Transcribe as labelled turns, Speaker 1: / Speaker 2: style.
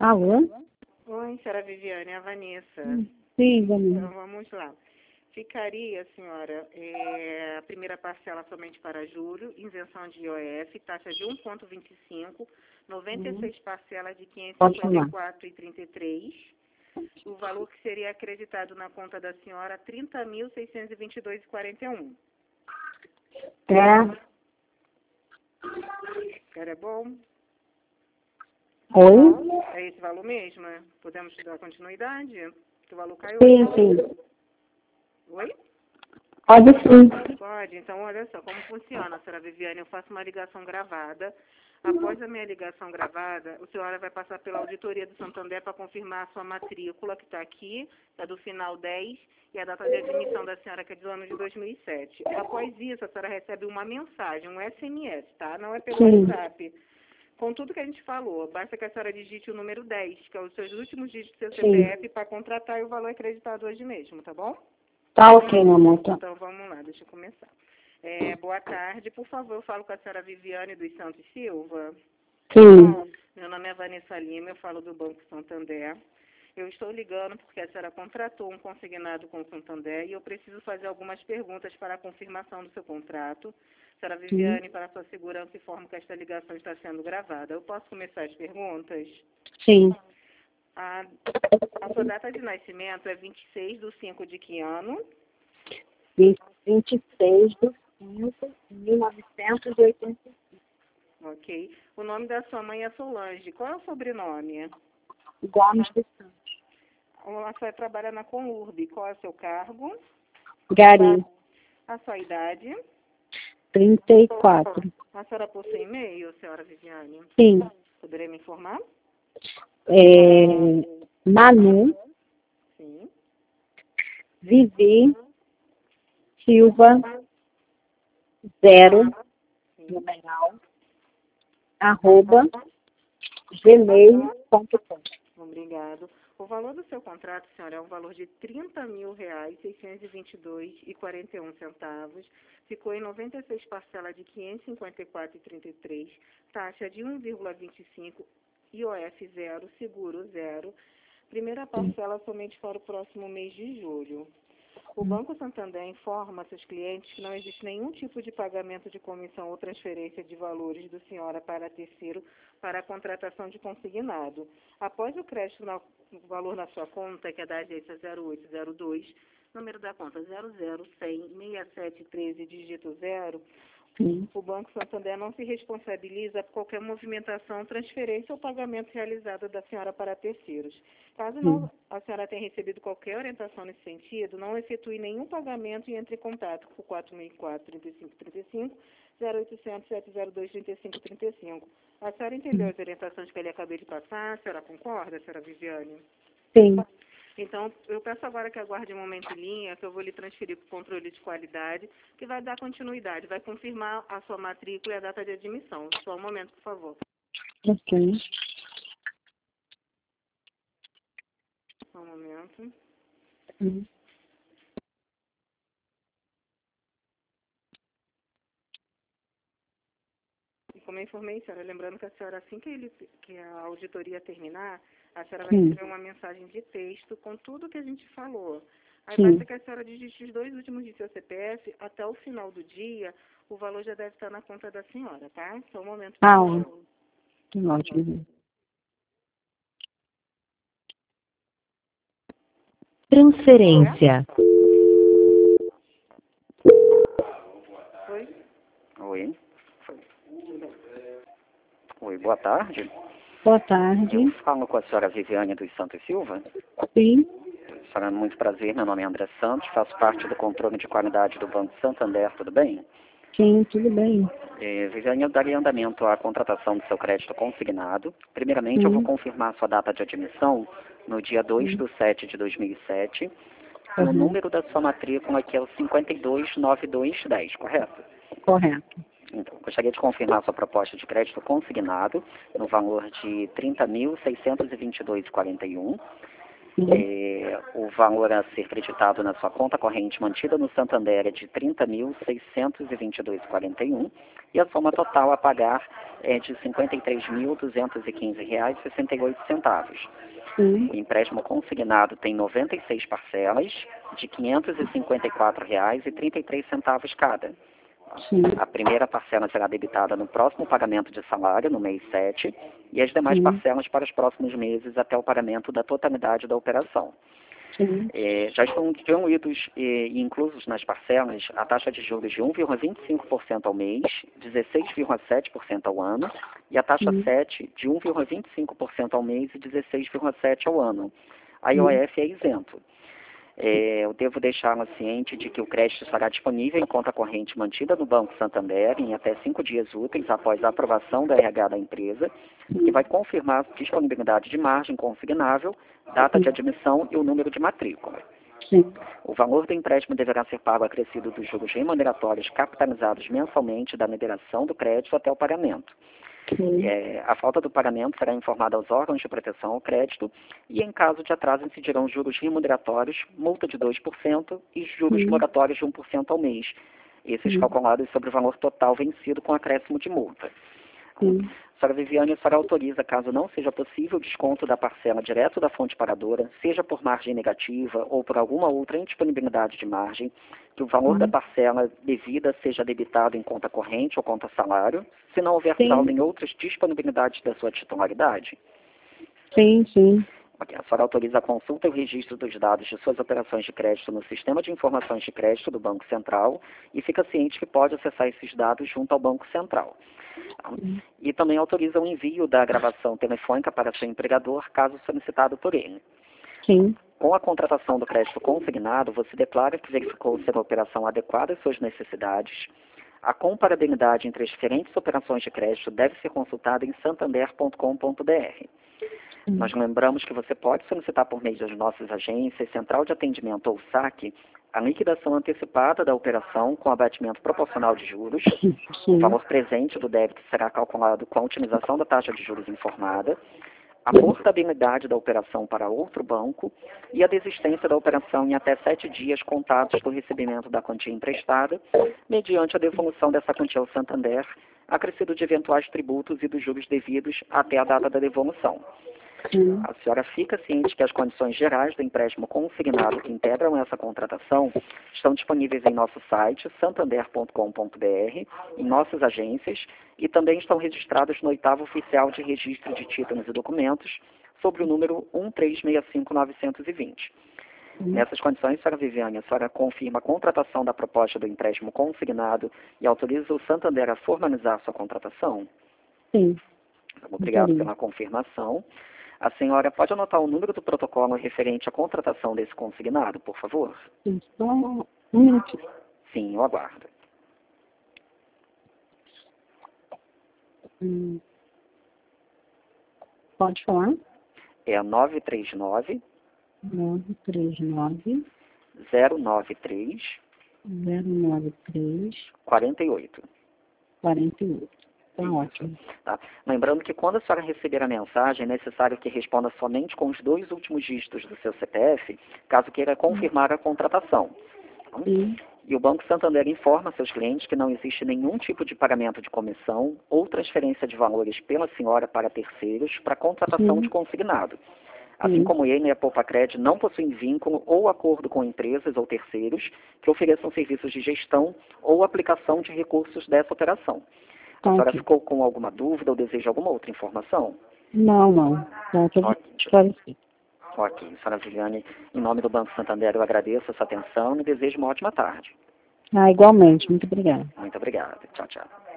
Speaker 1: Alô?
Speaker 2: Oi, senhora Viviane, é a Vanessa.
Speaker 1: Sim, Vanessa.
Speaker 2: Então, vamos lá. Ficaria, senhora, a primeira parcela somente para julho, isenção de IOF, taxa de 1,25, 96 parcelas de R$
Speaker 1: Pode falar.
Speaker 2: 554,33. O valor que seria acreditado na conta da senhora, R$ 30.622,41.
Speaker 1: É.
Speaker 2: Era bom?
Speaker 1: Oi?
Speaker 2: É esse valor mesmo? Podemos dar continuidade? Que o valor caiu?
Speaker 1: Sim, sim.
Speaker 2: Oi?
Speaker 1: Pode sim.
Speaker 2: Pode. Então, olha só, como funciona, senhora Viviane, eu faço uma ligação gravada. Após a minha ligação gravada, a senhora vai passar pela auditoria do Santander para confirmar a sua matrícula, que está aqui, é do final 10, e a data de admissão da senhora, que é do ano de 2007. Após isso, a senhora recebe uma mensagem, um SMS, tá? Não é pelo
Speaker 1: Sim.
Speaker 2: WhatsApp. Com tudo que a gente falou, basta que a senhora digite o número 10, que é os seus últimos dígitos do seu
Speaker 1: Sim.
Speaker 2: CPF, para contratar e o valor é acreditado hoje mesmo, tá bom?
Speaker 1: Tá ok, meu amor. Tá.
Speaker 2: Então, vamos lá, deixa eu começar. Boa tarde, por favor, eu falo com a senhora Viviane dos Santos Silva.
Speaker 1: Sim.
Speaker 2: Meu nome é Vanessa Lima, eu falo do Banco Santander. Eu estou ligando porque a senhora contratou um consignado com o Santander e eu preciso fazer algumas perguntas para a confirmação do seu contrato. Senhora Viviane, para a sua segurança, informo que esta ligação está sendo gravada. Eu posso começar as perguntas?
Speaker 1: Sim.
Speaker 2: A sua data de nascimento é 26/5 de que ano?
Speaker 1: 26/5/1985.
Speaker 2: Ok. O nome da sua mãe é Solange. Qual é o sobrenome?
Speaker 1: Gomes dos Santos.
Speaker 2: A senhora trabalha na Conurb. Qual é o seu cargo?
Speaker 1: Gari.
Speaker 2: A sua idade?
Speaker 1: 34.
Speaker 2: A senhora possui e-mail, senhora Viviane?
Speaker 1: Sim.
Speaker 2: Poderia me informar?
Speaker 1: Manu
Speaker 2: Sim.
Speaker 1: Vivi Silva 0 numeral @gmail.com.
Speaker 2: Obrigado. O valor do seu contrato, senhora, é um valor de R$ 30.622,41. Ficou em 96 parcelas de R$ 554,33, taxa de 1,25, IOF 0, seguro 0. Primeira parcela somente para o próximo mês de julho. O Banco Santander informa seus clientes que não existe nenhum tipo de pagamento de comissão ou transferência de valores do senhora para terceiro para a contratação de consignado. Após o crédito no valor na sua conta, que é da agência 0802, número da conta 001006713, dígito 0, o Banco Santander não se responsabiliza por qualquer movimentação, transferência ou pagamento realizado da senhora para terceiros. Caso não, a senhora tenha recebido qualquer orientação nesse sentido, não efetue nenhum pagamento e entre em contato por 4004-3535, 0800 702 3535. A senhora entendeu as orientações que eu lhe acabei de passar? A senhora concorda, senhora Viviane?
Speaker 1: Sim.
Speaker 2: Então, eu peço agora que aguarde um momento em linha, que eu vou lhe transferir para o controle de qualidade, que vai dar continuidade, vai confirmar a sua matrícula e a data de admissão. Só um momento, por favor.
Speaker 1: Ok.
Speaker 2: Só um momento. E como eu informei, senhora, lembrando que a senhora, assim que a auditoria terminar, a senhora vai receber uma mensagem de texto com tudo que a gente falou. Aí basta que a senhora digite os dois últimos de seu CPF, até o final do dia, o valor já deve estar na conta da senhora, tá? Só um momento, por favor.
Speaker 1: Ótimo.
Speaker 3: Transferência.
Speaker 2: Oi?
Speaker 4: Oi. Oi, boa tarde.
Speaker 1: Boa tarde.
Speaker 4: Eu falo com a senhora Viviane dos Santos Silva.
Speaker 1: Sim.
Speaker 4: Senhora, muito prazer, meu nome é André Santos, faço parte do controle de qualidade do Banco Santander, tudo bem?
Speaker 1: Sim, tudo bem.
Speaker 4: Viviane, eu daria andamento à contratação do seu crédito consignado. Primeiramente, eu vou confirmar sua data de admissão no dia 2/7/2007. E o número da sua matrícula aqui é o 529210, correto?
Speaker 1: Correto.
Speaker 4: Então, gostaria de confirmar sua proposta de crédito consignado no valor de R$ 30.622,41. O valor a ser creditado na sua conta corrente mantida no Santander é de R$ 30.622,41 e a soma total a pagar é de R$ 53.215,68. O empréstimo consignado tem 96 parcelas de R$ 554,33 cada. A primeira parcela será debitada no próximo pagamento de salário, no mês 7, e as demais parcelas para os próximos meses até o pagamento da totalidade da operação. Já estão diluídos e inclusos nas parcelas a taxa de juros de 1,25% ao mês, 16,7% ao ano, e a taxa 7 de 1,25% ao mês e 16,7% ao ano. A IOF é isento. Eu devo deixá-la ciente de que o crédito estará disponível em conta corrente mantida no Banco Santander em até 5 dias úteis após a aprovação da RH da empresa, que vai confirmar a disponibilidade de margem consignável, data de admissão e o número de matrícula. O valor do empréstimo deverá ser pago acrescido dos juros remuneratórios capitalizados mensalmente da liberação do crédito até o pagamento. A falta do pagamento será informada aos órgãos de proteção ao crédito e, em caso de atraso, incidirão juros remuneratórios, multa de 2% e juros moratórios de 1% ao mês. Esses calculados sobre o valor total vencido com acréscimo de multa. A senhora Viviane, a senhora autoriza, caso não seja possível, o desconto da parcela direto da fonte pagadora, seja por margem negativa ou por alguma outra indisponibilidade de margem, que o valor da parcela devida seja debitado em conta corrente ou conta salário, se não houver saldo em outras disponibilidades da sua titularidade?
Speaker 1: Sim.
Speaker 4: A senhora autoriza a consulta e o registro dos dados de suas operações de crédito no Sistema de Informações de Crédito do Banco Central e fica ciente que pode acessar esses dados junto ao Banco Central. E também autoriza o envio da gravação telefônica para seu empregador, caso solicitado por ele. Com a contratação do crédito consignado, você declara que verificou ser a operação adequada às suas necessidades. A comparabilidade entre as diferentes operações de crédito deve ser consultada em santander.com.br. Nós lembramos que você pode solicitar por meio das nossas agências, Central de Atendimento ou SAC, a liquidação antecipada da operação com abatimento proporcional de juros. O valor presente do débito será calculado com a utilização da taxa de juros informada, a portabilidade da operação para outro banco e a desistência da operação em até 7 dias contados do recebimento da quantia emprestada, mediante a devolução dessa quantia ao Santander, acrescido de eventuais tributos e dos juros devidos até a data da devolução. A senhora fica ciente que as condições gerais do empréstimo consignado que integram essa contratação estão disponíveis em nosso site, santander.com.br, em nossas agências e também estão registradas no 8º Oficial de Registro de Títulos e Documentos, sobre o número 1365920. Nessas condições, senhora Viviane, a senhora confirma a contratação da proposta do empréstimo consignado e autoriza o Santander a formalizar sua contratação?
Speaker 1: Sim.
Speaker 4: Obrigado pela confirmação. A senhora pode anotar o número do protocolo referente à contratação desse consignado, por favor?
Speaker 1: Só um minutinho.
Speaker 4: Sim, eu aguardo.
Speaker 1: Pode falar?
Speaker 4: É a 939
Speaker 1: 939
Speaker 4: 093
Speaker 1: 093
Speaker 4: 48.
Speaker 1: 48. Tá ótimo.
Speaker 4: Tá? Lembrando que quando a senhora receber a mensagem, é necessário que responda somente com os 2 últimos dígitos do seu CPF, caso queira confirmar a contratação. E o Banco Santander informa seus clientes que não existe nenhum tipo de pagamento de comissão ou transferência de valores pela senhora para terceiros para contratação de consignado. Assim como ele e a Poupacred não possuem vínculo ou acordo com empresas ou terceiros que ofereçam serviços de gestão ou aplicação de recursos dessa operação. A senhora ficou com alguma dúvida ou deseja alguma outra informação?
Speaker 1: Não. Tá tudo esclarecido.
Speaker 4: Ok, senhora Viviane, em nome do Banco Santander eu agradeço a sua atenção e desejo uma ótima tarde.
Speaker 1: Igualmente. Muito obrigada.
Speaker 4: Muito obrigado. Tchau, tchau.